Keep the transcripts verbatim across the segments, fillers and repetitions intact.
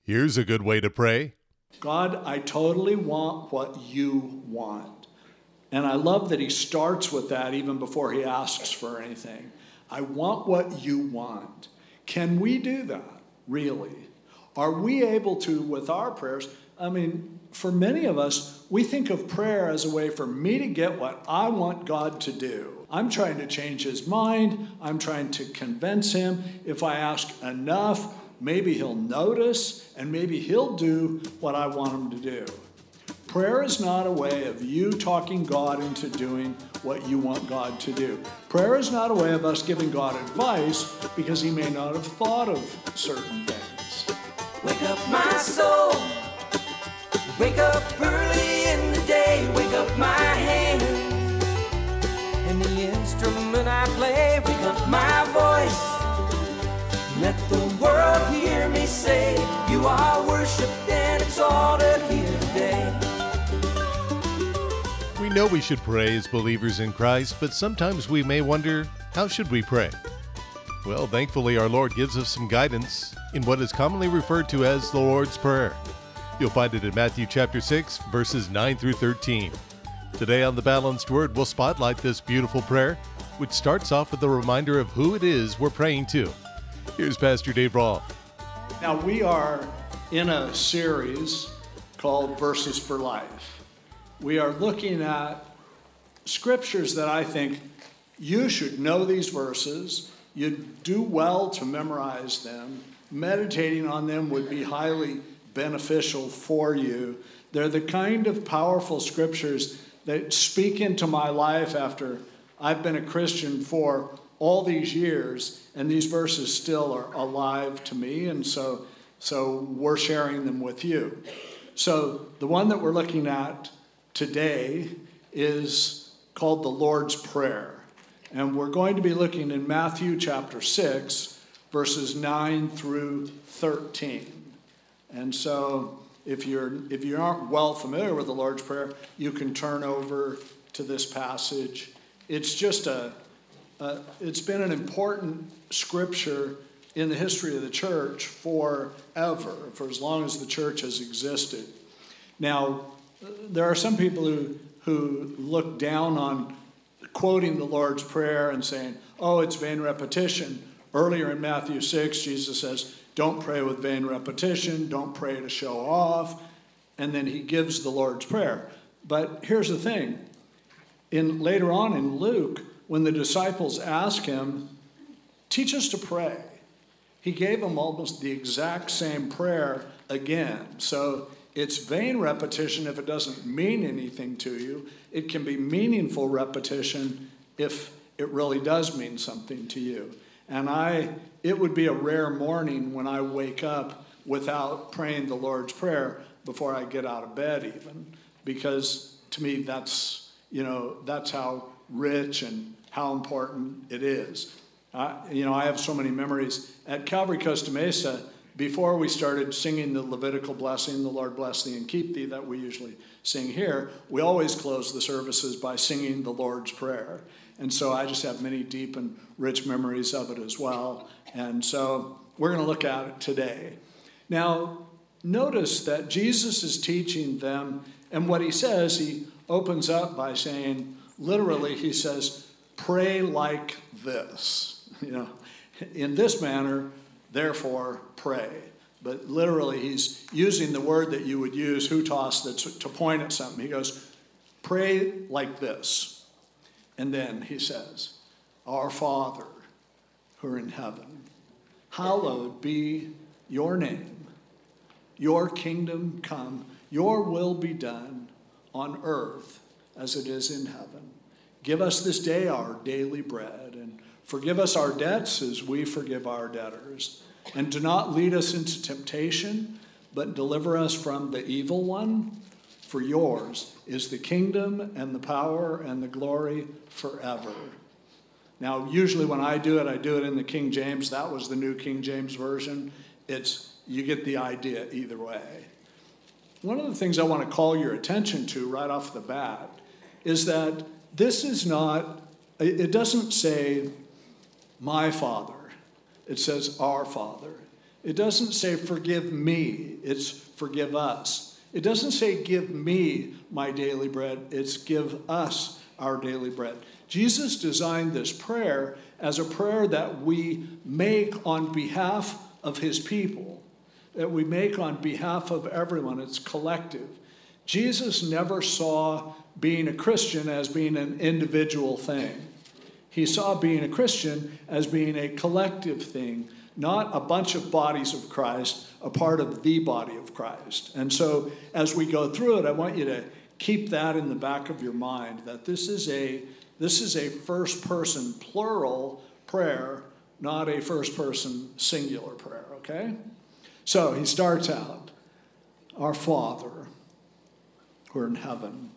Here's a good way to pray. God, I totally want what you want. And I love that he starts with that even before he asks for anything. I want what you want. Can we do that, really? Are we able to, with our prayers? I mean, for many of us, we think of prayer as a way for me to get what I want God to do. I'm trying to change his mind. I'm trying to convince him. If I ask enough, maybe he'll notice, and maybe he'll do what I want him to do. Prayer is not a way of you talking God into doing what you want God to do. Prayer is not a way of us giving God advice because he may not have thought of certain things. Wake up my soul. Wake up early in the day. Wake up my hands. And the instrument I play. Wake up my voice. Let the world hear me say, you are worshipped and exalted here today. We know we should pray as believers in Christ, but sometimes we may wonder, how should we pray? Well, thankfully, our Lord gives us some guidance in what is commonly referred to as the Lord's Prayer. You'll find it in Matthew chapter six, verses nine through thirteen. Today on The Balanced Word, we'll spotlight this beautiful prayer, which starts off with a reminder of who it is we're praying to. Here's Pastor Dave Rolfe. Now, we are in a series called Verses for Life. We are looking at scriptures that I think you should know these verses. You'd do well to memorize them. Meditating on them would be highly beneficial for you. They're the kind of powerful scriptures that speak into my life after I've been a Christian for all these years, and these verses still are alive to me, and so, so we're sharing them with you. So the one that we're looking at today is called the Lord's Prayer. And we're going to be looking in Matthew chapter six, verses nine through thirteen. And so if you're if you aren't well familiar with the Lord's Prayer, you can turn over to this passage. It's just a, a it's been an important scripture in the history of the church forever, for as long as the church has existed. Now, there are some people who, who look down on quoting the Lord's Prayer and saying, oh, it's vain repetition. Earlier in Matthew six, Jesus says, don't pray with vain repetition, don't pray to show off, and then he gives the Lord's Prayer. But here's the thing. In later on in Luke, when the disciples ask him, teach us to pray, he gave them almost the exact same prayer again. So it's vain repetition if it doesn't mean anything to you. It can be meaningful repetition if it really does mean something to you. And I, it would be a rare morning when I wake up without praying the Lord's Prayer before I get out of bed even, because to me that's, you know, that's how rich and how important it is. Uh, you know, I have so many memories. At Calvary Costa Mesa, before we started singing the Levitical blessing, the Lord bless thee and keep thee, that we usually sing here, we always close the services by singing the Lord's Prayer. And so I just have many deep and rich memories of it as well. And so we're going to look at it today. Now, notice that Jesus is teaching them, and what he says, he opens up by saying, literally, he says, pray like this. You know, in this manner, therefore, pray. But literally, he's using the word that you would use, hutos, that's to point at something. He goes, pray like this. And then he says, our Father, who are in heaven, hallowed be your name. Your kingdom come, your will be done on earth as it is in heaven. Give us this day our daily bread, and forgive us our debts as we forgive our debtors. And do not lead us into temptation, but deliver us from the evil one. For yours is the kingdom and the power and the glory forever. Now, usually when I do it, I do it in the King James. That was the New King James Version. It's, you get the idea either way. One of the things I want to call your attention to right off the bat is that this is not, it doesn't say, my Father. It says, our Father. It doesn't say forgive me, it's forgive us. It doesn't say give me my daily bread, it's give us our daily bread. Jesus designed this prayer as a prayer that we make on behalf of his people, that we make on behalf of everyone. It's collective. Jesus never saw being a Christian as being an individual thing. He saw being a Christian as being a collective thing, not a bunch of bodies of Christ, a part of the body of Christ. And so as we go through it, I want you to keep that in the back of your mind, that this is a this is a first-person plural prayer, not a first-person singular prayer, okay? So he starts out, our Father, who are in heaven.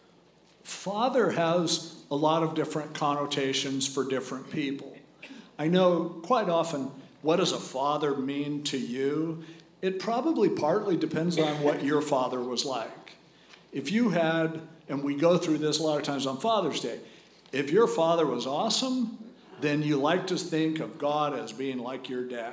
Father has a lot of different connotations for different people. I know quite often, what does a father mean to you? It probably partly depends on what your father was like. If you had, and we go through this a lot of times on Father's Day, if your father was awesome, then you like to think of God as being like your dad.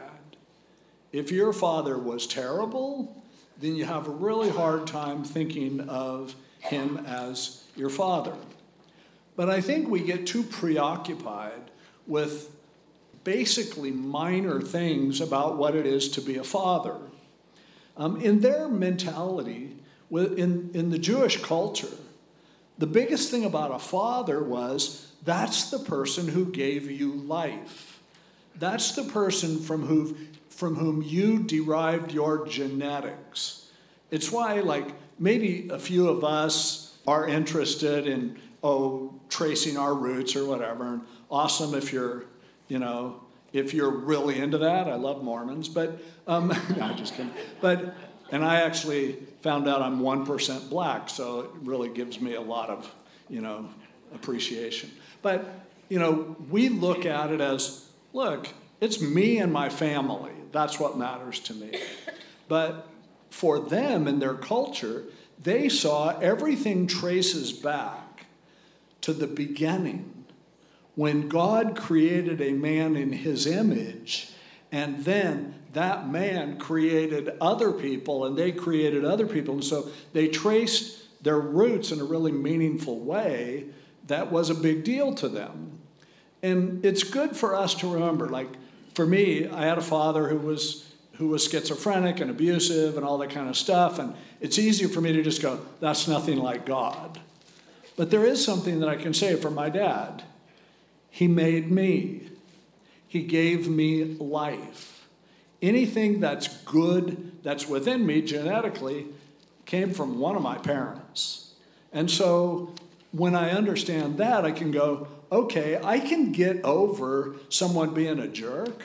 If your father was terrible, then you have a really hard time thinking of him as your father. But I think we get too preoccupied with basically minor things about what it is to be a father. Um, in their mentality, in, in the Jewish culture, the biggest thing about a father was that's the person who gave you life. That's the person from who, from whom you derived your genetics. It's why, like, maybe a few of us are interested in, oh, tracing our roots or whatever. And awesome if you're, you know, if you're really into that. I love Mormons, but, um, no, I'm just kidding. But, and I actually found out I'm one percent black, so it really gives me a lot of, you know, appreciation. But, you know, we look at it as, look, it's me and my family. That's what matters to me. But for them in their culture, they saw everything traces back to the beginning when God created a man in his image, and then that man created other people, and they created other people. And so they traced their roots in a really meaningful way that was a big deal to them. And it's good for us to remember, like, for me, I had a father who was who was schizophrenic and abusive and all that kind of stuff, and it's easier for me to just go, that's nothing like God. But there is something that I can say for my dad. He made me. He gave me life. Anything that's good, that's within me genetically, came from one of my parents. And so when I understand that, I can go, okay, I can get over someone being a jerk,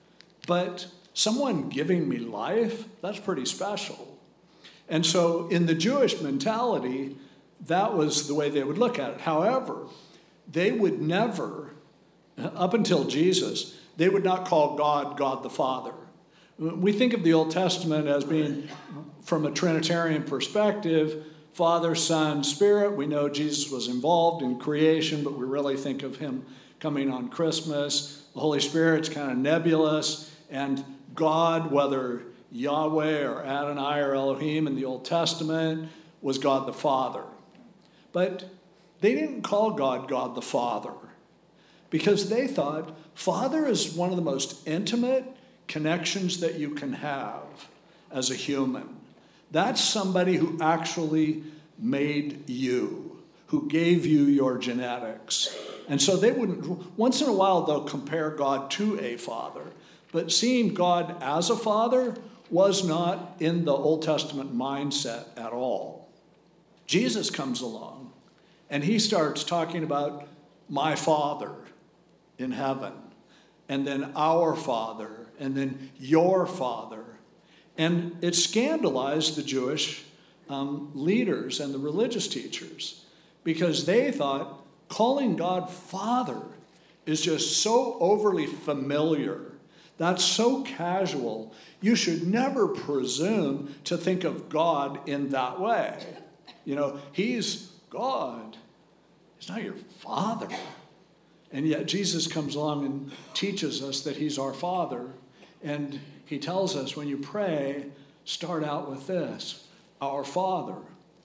but someone giving me life, that's pretty special. And so in the Jewish mentality, that was the way they would look at it. However, they would never, up until Jesus, they would not call God God the Father. We think of the Old Testament as being, from a Trinitarian perspective, Father, Son, Spirit. We know Jesus was involved in creation, but we really think of him coming on Christmas. The Holy Spirit's kind of nebulous, and God, whether Yahweh or Adonai or Elohim in the Old Testament, was God the Father. But they didn't call God God the Father because they thought Father is one of the most intimate connections that you can have as a human. That's somebody who actually made you, who gave you your genetics. And so they wouldn't, once in a while they'll compare God to a father, but seeing God as a father was not in the Old Testament mindset at all. Jesus comes along and he starts talking about my Father in heaven, and then our Father, and then your Father. And it scandalized the Jewish um, leaders and the religious teachers because they thought calling God Father is just so overly familiar. That's so casual. You should never presume to think of God in that way. You know, he's God. He's not your Father. And yet Jesus comes along and teaches us that he's our Father. And he tells us when you pray, start out with this, our Father.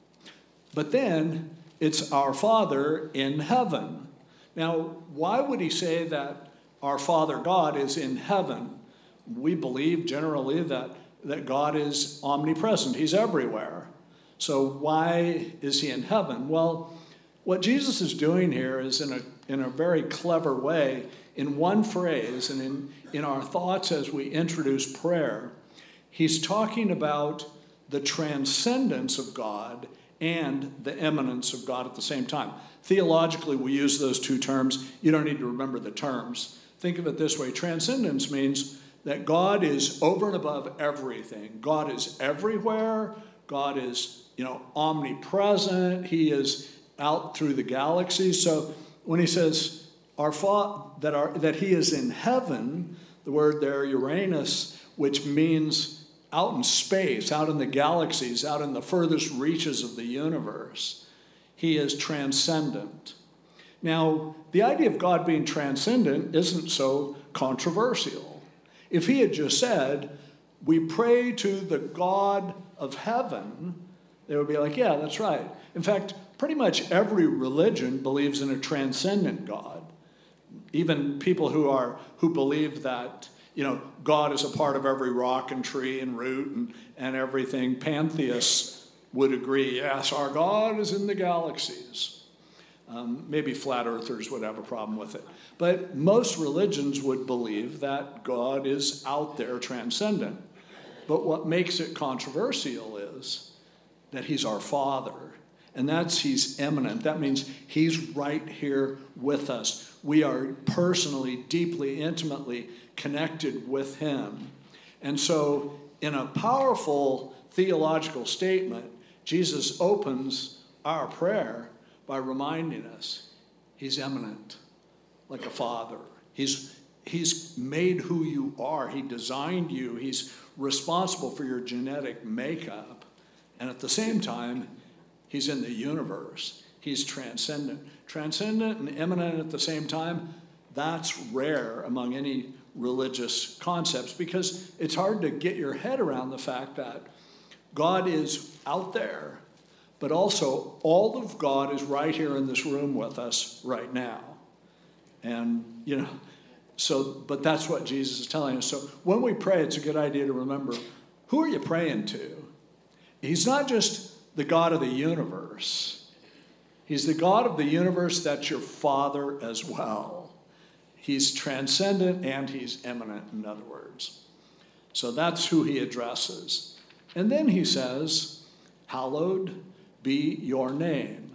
But then it's our Father in heaven. Now, why would he say that our Father God is in heaven? We believe generally that, that God is omnipresent. He's everywhere. So why is he in heaven? Well, what Jesus is doing here is in a, in a very clever way, in one phrase, and in, in our thoughts as we introduce prayer, he's talking about the transcendence of God and the immanence of God at the same time. Theologically, we use those two terms. You don't need to remember the terms. Think of it this way. Transcendence means that God is over and above everything. God is everywhere. God is, you know, omnipresent. He is out through the galaxies. So when he says our fa- that, our, that he is in heaven, the word there, Uranus, which means out in space, out in the galaxies, out in the furthest reaches of the universe. He is transcendent. Now, the idea of God being transcendent isn't so controversial. If he had just said, we pray to the God of heaven, they would be like, yeah, that's right. In fact, pretty much every religion believes in a transcendent God. Even people who are who believe that, you know, God is a part of every rock and tree and root and, and everything. Pantheists would agree, yes, our God is in the galaxies. Um, maybe flat earthers would have a problem with it. But most religions would believe that God is out there transcendent. But what makes it controversial is that he's our Father. And that's he's immanent. That means he's right here with us. We are personally, deeply, intimately connected with him. And so in a powerful theological statement, Jesus opens our prayer by reminding us he's immanent, like a father. He's, he's made who you are. He designed you. He's responsible for your genetic makeup. And at the same time, he's in the universe. He's transcendent. Transcendent and immanent at the same time, that's rare among any religious concepts because it's hard to get your head around the fact that God is out there, but also all of God is right here in this room with us right now. And, you know, so, but that's what Jesus is telling us. So when we pray, it's a good idea to remember, who are you praying to? He's not just the God of the universe. He's the God of the universe that's your Father as well. He's transcendent and he's immanent, in other words. So that's who he addresses. And then he says, hallowed be your name.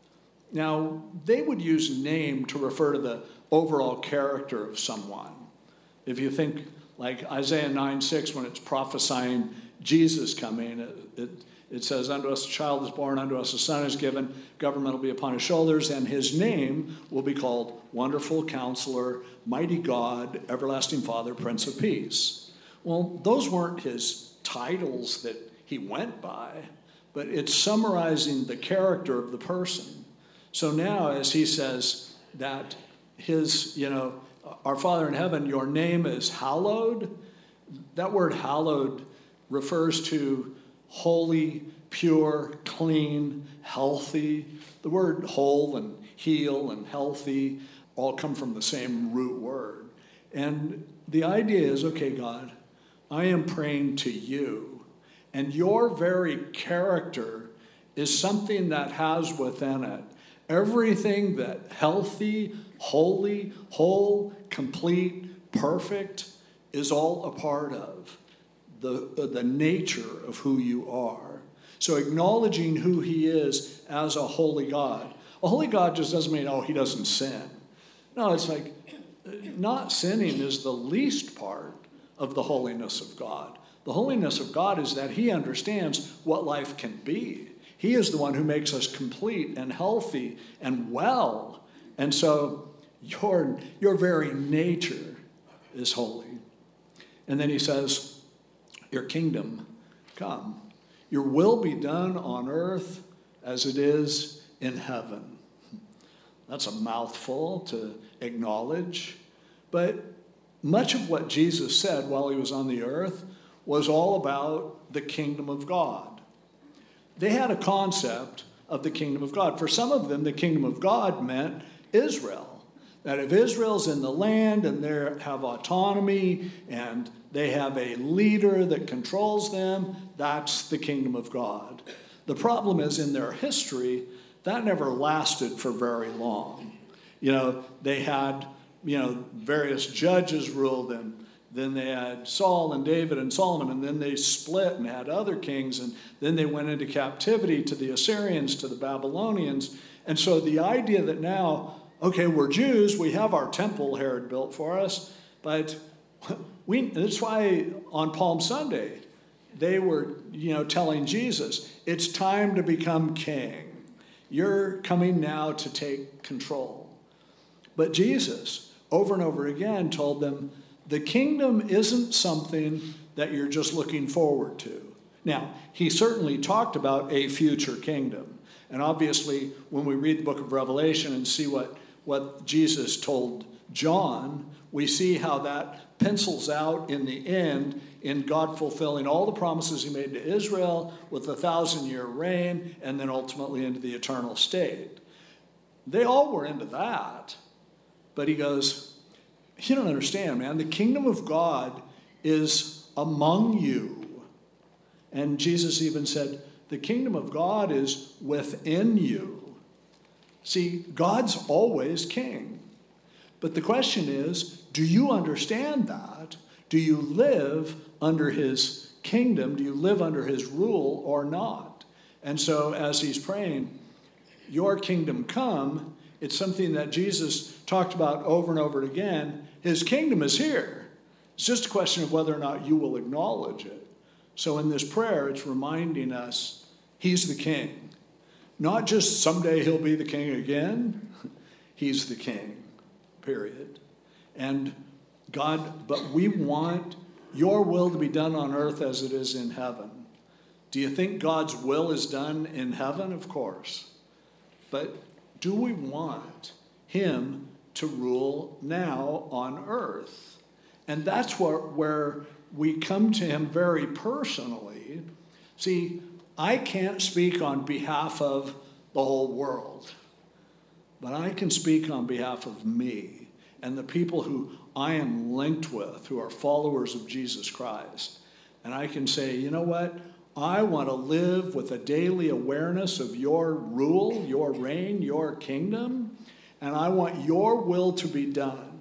Now, they would use name to refer to the overall character of someone. If you think like Isaiah nine six, when it's prophesying Jesus coming, it, it, it says, unto us a child is born, unto us a son is given, government will be upon his shoulders, and his name will be called Wonderful Counselor, Mighty God, Everlasting Father, Prince of Peace. Well, those weren't his titles that he went by, but it's summarizing the character of the person. So now as he says that his, you know, our Father in heaven, your name is hallowed, that word hallowed refers to holy, pure, clean, healthy. The word whole and heal and healthy all come from the same root word. And the idea is, okay, God, I am praying to you, and your very character is something that has within it everything that healthy, holy, whole, complete, perfect is all a part of. The, the nature of who you are. So acknowledging who he is as a holy God. A holy God just doesn't mean, oh, he doesn't sin. No, it's like not sinning is the least part of the holiness of God. The holiness of God is that he understands what life can be. He is the one who makes us complete and healthy and well. And so your, your very nature is holy. And then he says, your kingdom come. Your will be done on earth as it is in heaven. That's a mouthful to acknowledge. But much of what Jesus said while he was on the earth was all about the kingdom of God. They had a concept of the kingdom of God. For some of them, the kingdom of God meant Israel. That if Israel's in the land and they have autonomy and they have a leader that controls them, that's the kingdom of God. The problem is, in their history, that never lasted for very long. You know, they had, you know, various judges ruled them. Then they had Saul and David and Solomon, and then they split and had other kings, and then they went into captivity to the Assyrians, to the Babylonians. And so the idea that now, okay, we're Jews, we have our temple Herod built for us, but we, that's why on Palm Sunday, they were, you know, telling Jesus, it's time to become king. You're coming now to take control. But Jesus, over and over again, told them, the kingdom isn't something that you're just looking forward to. Now, he certainly talked about a future kingdom. And obviously, when we read the book of Revelation and see what, what Jesus told John, we see how that pencils out in the end in God fulfilling all the promises he made to Israel with a thousand-year reign and then ultimately into the eternal state. They all were into that. But he goes, you don't understand, man. The kingdom of God is among you. And Jesus even said, the kingdom of God is within you. See, God's always king. But the question is, do you understand that? Do you live under his kingdom? Do you live under his rule or not? And so as he's praying, your kingdom come, it's something that Jesus talked about over and over again. His kingdom is here. It's just a question of whether or not you will acknowledge it. So in this prayer, it's reminding us he's the king. Not just someday he'll be the king again. He's the king, period. And God, but we want your will to be done on earth as it is in heaven. Do you think God's will is done in heaven? Of course. But do we want him to rule now on earth? And that's where, where we come to him very personally. See, I can't speak on behalf of the whole world, but I can speak on behalf of me and the people who I am linked with, who are followers of Jesus Christ. And I can say, you know what? I want to live with a daily awareness of your rule, your reign, your kingdom, and I want your will to be done.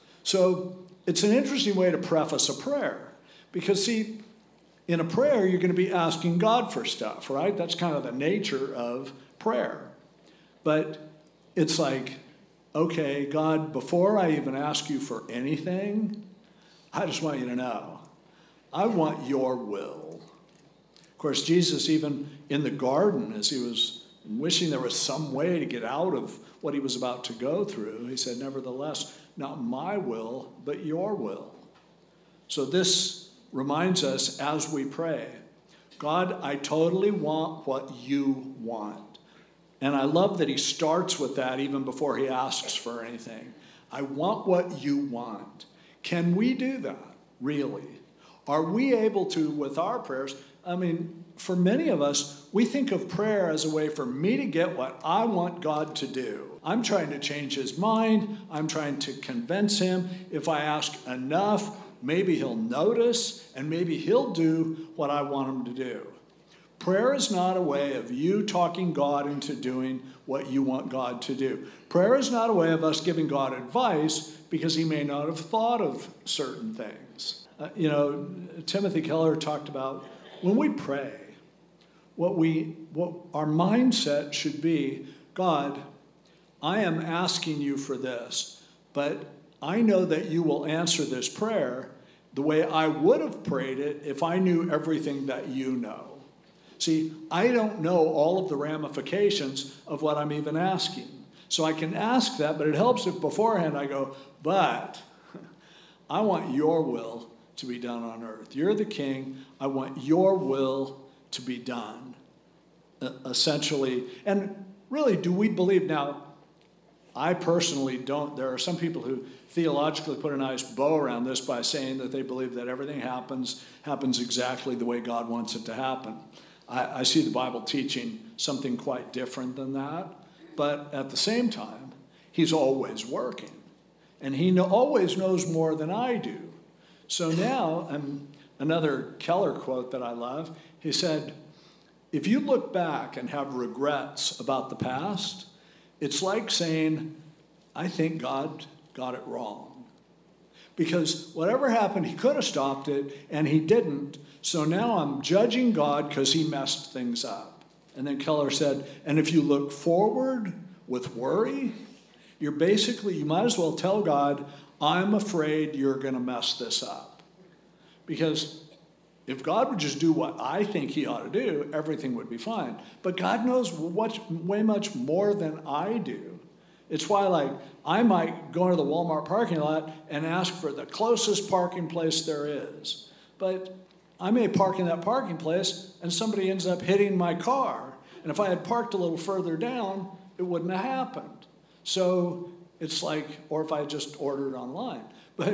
So it's an interesting way to preface a prayer. Because, see, in a prayer, you're going to be asking God for stuff, right? That's kind of the nature of prayer. But it's like, okay, God, before I even ask you for anything, I just want you to know, I want your will. Of course, Jesus, even in the garden, as he was wishing there was some way to get out of what he was about to go through, he said, nevertheless, not my will, but your will. So this reminds us as we pray, God, I totally want what you want. And I love that he starts with that even before he asks for anything. I want what you want. Can we do that, really? Are we able to, with our prayers? I mean, for many of us, we think of prayer as a way for me to get what I want God to do. I'm trying to change his mind. I'm trying to convince him. If I ask enough, maybe he'll notice, and maybe he'll do what I want him to do. Prayer is not a way of you talking God into doing what you want God to do. Prayer is not a way of us giving God advice because he may not have thought of certain things. Uh, you know, Timothy Keller talked about when we pray, what we what our mindset should be, God, I am asking you for this, but I know that you will answer this prayer the way I would have prayed it if I knew everything that you know. See, I don't know all of the ramifications of what I'm even asking. So I can ask that, but it helps if beforehand I go, but I want your will to be done on earth. You're the king. I want your will to be done, uh, essentially. And really, do we believe now, I personally don't. There are some people who theologically put a nice bow around this by saying that they believe that everything happens, happens exactly the way God wants it to happen. I, I see the Bible teaching something quite different than that. But at the same time, he's always working. And he know, always knows more than I do. So now, and another Keller quote that I love, he said, if you look back and have regrets about the past, it's like saying, I think God got it wrong. Because whatever happened, he could have stopped it, and he didn't. So now I'm judging God because he messed things up. And then Keller said, and if you look forward with worry, you're basically, you might as well tell God, I'm afraid you're going to mess this up. Because if God would just do what I think he ought to do, everything would be fine. But God knows what, way much more than I do. It's why, like, I might go into the Walmart parking lot and ask for the closest parking place there is. But I may park in that parking place and somebody ends up hitting my car. And if I had parked a little further down, it wouldn't have happened. So it's like, or if I just ordered online. But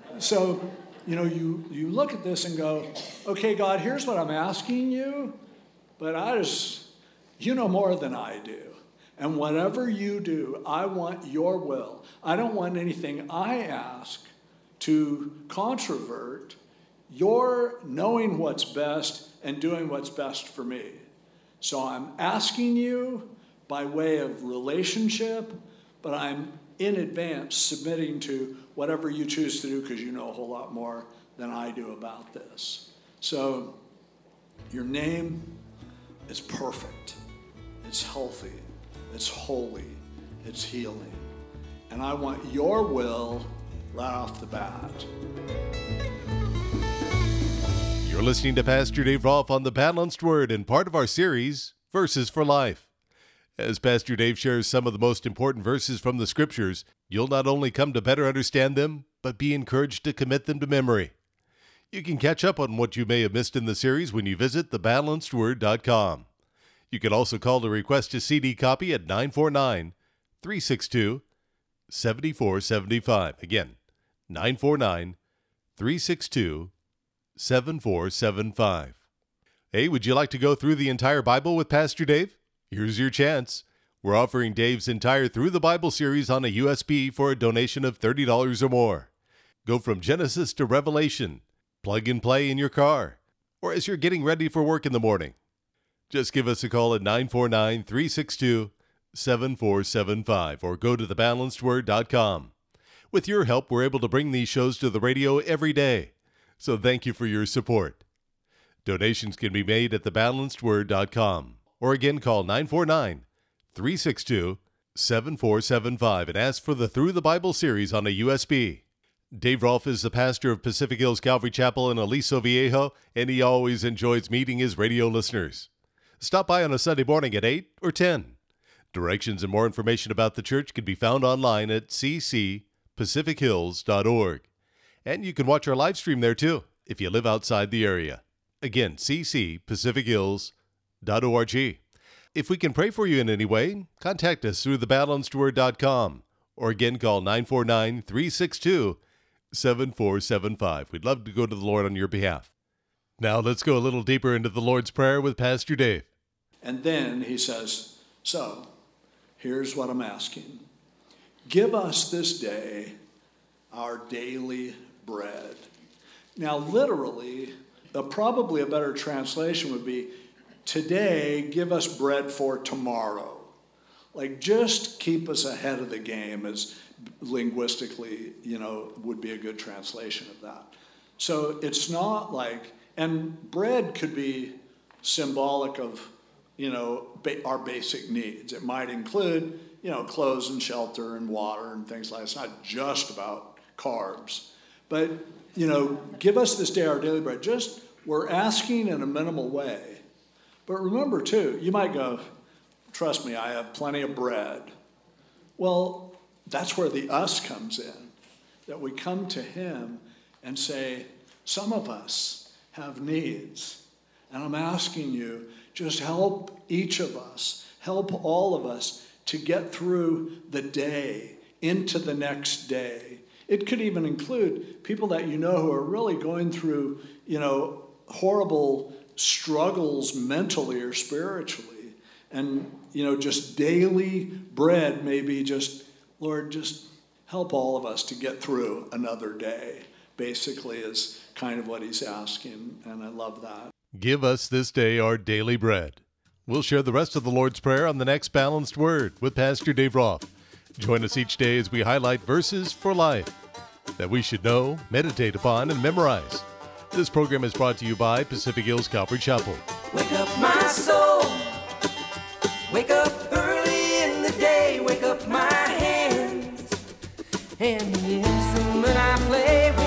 so, you know, you, you look at this and go, okay, God, here's what I'm asking you, but I just, you know more than I do. And whatever you do, I want your will. I don't want anything I ask to controvert your knowing what's best and doing what's best for me. So I'm asking you by way of relationship, but I'm in advance submitting to whatever you choose to do because you know a whole lot more than I do about this. So your name is perfect. It's healthy. It's holy. It's healing. And I want your will right off the bat. You're listening to Pastor Dave Rolfe on the Balanced Word and part of our series, Verses for Life. As Pastor Dave shares some of the most important verses from the Scriptures, you'll not only come to better understand them, but be encouraged to commit them to memory. You can catch up on what you may have missed in the series when you visit the balanced word dot com. You can also call to request a C D copy at nine four nine, three six two, seven four seven five. Again, nine four nine, three six two, seven four seven five. Hey, would you like to go through the entire Bible with Pastor Dave? Here's your chance. We're offering Dave's entire Through the Bible series on a U S B for a donation of thirty dollars or more. Go from Genesis to Revelation. Plug and play in your car, or as you're getting ready for work in the morning. Just give us a call at nine four nine, three six two, seven four seven five or go to the balanced word dot com. With your help, we're able to bring these shows to the radio every day. So thank you for your support. Donations can be made at the balanced word dot com. Or again, call nine four nine, three six two, seven four seven five and ask for the Through the Bible series on a U S B. Dave Rolfe is the pastor of Pacific Hills Calvary Chapel in Aliso Viejo, and he always enjoys meeting his radio listeners. Stop by on a Sunday morning at eight or ten. Directions and more information about the church can be found online at c c pacific hills dot org. And you can watch our live stream there too, if you live outside the area. Again, c c pacific hills dot org. If we can pray for you in any way, contact us through the balanced word dot com or again call nine four nine, three six two, seven four seven five. We'd love to go to the Lord on your behalf. Now let's go a little deeper into the Lord's Prayer with Pastor Dave. And then he says, so here's what I'm asking. Give us this day our daily bread. Now literally, uh, probably a better translation would be, today, give us bread for tomorrow. Like, just keep us ahead of the game, as linguistically, you know, would be a good translation of that. So it's not like, and bread could be symbolic of, you know, ba- our basic needs. It might include, you know, clothes and shelter and water and things like that. It's not just about carbs. But, you know, give us this day our daily bread. Just, we're asking in a minimal way. But remember, too, you might go, trust me, I have plenty of bread. Well, that's where the us comes in, that we come to him and say, some of us have needs, and I'm asking you, just help each of us, help all of us to get through the day, into the next day. It could even include people that you know who are really going through, you know, horrible struggles mentally or spiritually. And, you know, just daily bread, maybe just, Lord, just help all of us to get through another day, basically is kind of what he's asking, and I love that. Give us this day our daily bread. We'll share the rest of the Lord's Prayer on the next Balanced Word with Pastor Dave Roth. Join us each day as we highlight verses for life that we should know, meditate upon, and memorize. This program is brought to you by Pacific Hills Calvary Chapel. Wake up my soul. Wake up early in the day. Wake up my hands. And the instrument I play.